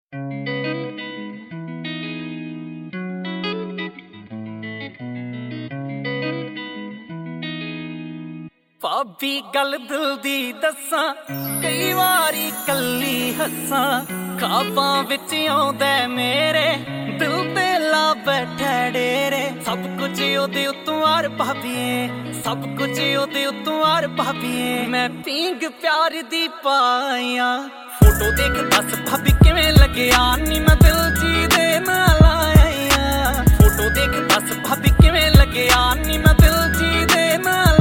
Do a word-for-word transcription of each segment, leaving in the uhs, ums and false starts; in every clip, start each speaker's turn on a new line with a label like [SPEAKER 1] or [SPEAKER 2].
[SPEAKER 1] ਭਾਬੀ ਗੱਲ ਦਿਲ ਦੀ ਦੱਸਾਂ, ਕਈ ਵਾਰੀ ਕੱਲੀ ਹੱਸਾਂ। ਖਾਬਾਂ ਵਿੱਚ ਆਉਂਦਾ ਮੇਰੇ, ਦਿਲ ਤੇ ਲਾ ਬੈਠਾ ਡੇਰੇ। ਸਭ ਕੁਝ ਉਹਦੇ ਉੱਤੋਂ ਆਰ ਭਾਬੀਏ, ਸਭ ਕੁਝ ਉਹਦੇ ਉੱਤੋਂ ਆਰ ਭਾਬੀਏ। ਮੈਂ ਪੀਂਗ ਪਿਆਰ ਦੀ ਪਾਇਆ, ਫੋਟੋ ਦੇਖ ਦੱਸ ਭਾਬੀ ਕਿਵੇਂ ਲੱਗਿਆ ਨੀ ਮੈਂ ਦਿਲ ਜੀ ਦੇ ਨਾਲ ਆਇਆ। ਫੋਟੋ ਦੇਖ ਦੱਸ ਭਾਬੀ ਕਿਵੇਂ ਲੱਗਿਆ ਨੀ ਮੈਂ ਦਿਲ ਜੀ ਦੇ ਨਾਲ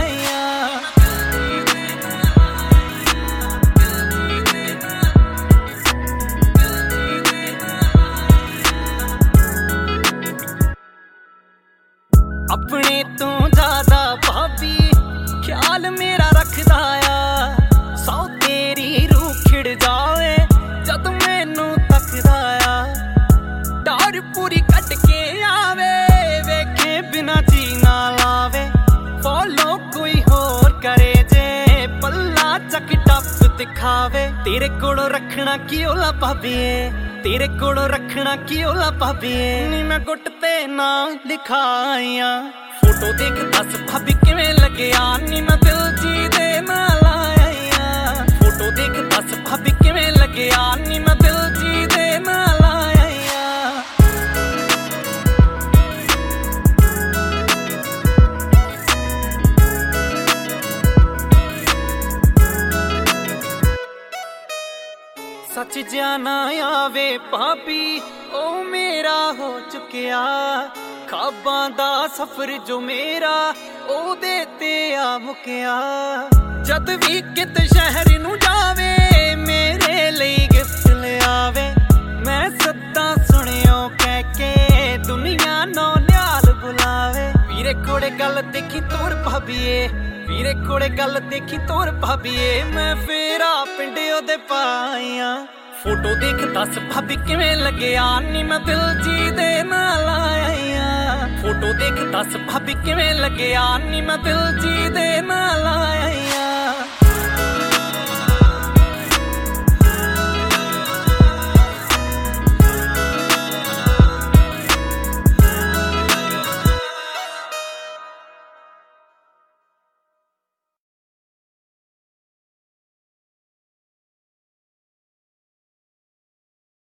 [SPEAKER 1] ਆਪਣੇ ਤੋਂ ਜ਼ਿਆਦਾ ਭਾਬੀ ਖਿਆਲ ਮੇਰਾ ਰੱਖਦਾ ਆ। ਸੌ ਤੇਰੀ ਰੂਹ ਖਿੜ ਜਾਵੇ ਜਦ ਮੈਨੂੰ ਤੱਕਦਾ ਆ। ਡਰ ਪੂਰੀ ਕੱਢ ਕੇ ਆਵੇ, ਵੇਖੇ ਬਿਨਾ ਜੀ ਨਾ ਲਾਵੇ। ਫੋਲੋ ਕੋਈ ਹੋਰ ਕਰੇ ਜੇ, ਪੱਲਾ ਚੱਕ ਟੱਪ ਦਿਖਾਵੇ। ਤੇਰੇ ਕੋਲੋਂ ਰੱਖਣਾ ਕੀ ਓਲਾ ਭਾਬੀਏ, ਤੇਰੇ ਕੋਲੋਂ ਰੱਖਣਾ ਕੀ ਓਲਾ ਭਾਬੀਏ। ਨੀ ਮੈਂ ਗੁੱਟ ਤੇ ਨਾ ਲਿਖਾਇਆ, ਫੋਟੋ ਦੇਖ ਦੱਸ ਭਾਬੀ ਕਿਵੇਂ ਲੱਗਿਆ ਨੀ ਮੈਂ ਦਿਲ ਜੀ ਦੇ ਨਾਲ ਆਇਆ। ਫੋਟੋ ਦੇਖ ਦੱਸ ਭਾਬੀ ਕਿਵੇਂ ਲੱਗਿਆ ਨੀ ਮੈਂ ਦਿਲ ਜੀ ਦੇ ਨਾਲ ਆਇਆ। ਸੱਚ ਜਾਣਾ ਆਵੇ ਭਾਬੀ ਉਹ ਮੇਰਾ ਹੋ ਚੁੱਕਿਆ। ਖਾਬਾਂ ਦਾ ਸਫ਼ਰ ਜੋ ਮੇਰਾ ਉਹਦੇ ਤੇ ਆ ਮੁੱਕਿਆ। ਜਦ ਵੀ ਕਿਤੇ ਸ਼ਹਿਰ ਨੂੰ ਜਾਵੇ ਮੇਰੇ ਲਈ ਗਿਫਟ ਲਿਆਵੇ। ਮੈਂ ਸੱਦਾ ਸੁਣਿਓ ਕਹਿ ਕੇ ਦੁਨੀਆ ਨੌ ਨਿਆਲ ਬੁਲਾਵੇ। ਵੀਰੇ ਕੋਲੇ ਗੱਲ ਦੇਖੀ ਤੋਰ ਭਾਬੀਏ, ਵੀਰੇ ਕੋਲੇ ਗੱਲ ਦੇਖੀ ਤੋਰ ਭਾਬੀਏ। ਮੈਂ ਫੇਰਾ ਪਿੰਡ ਉਹਦੇ ਪਾਇਆ, ਫੋਟੋ ਦੇਖ ਦੱਸ ਭਾਬੀ ਕਿਵੇਂ ਲੱਗਿਆ ਨੀ ਮੈਂ ਦਿਲ ਜੀ ਦੇ ਨਾਲ ਆਇਆ। ਫੋਟੋ ਦੇਖ ਦੱਸ ਭਾਬੀ ਕਿਵੇਂ ਲੱਗਿਆ ਨੀ ਮੈਂ ਦਿਲ ਜੀ ਦੇ ਨਾਲ ਆਇਆ।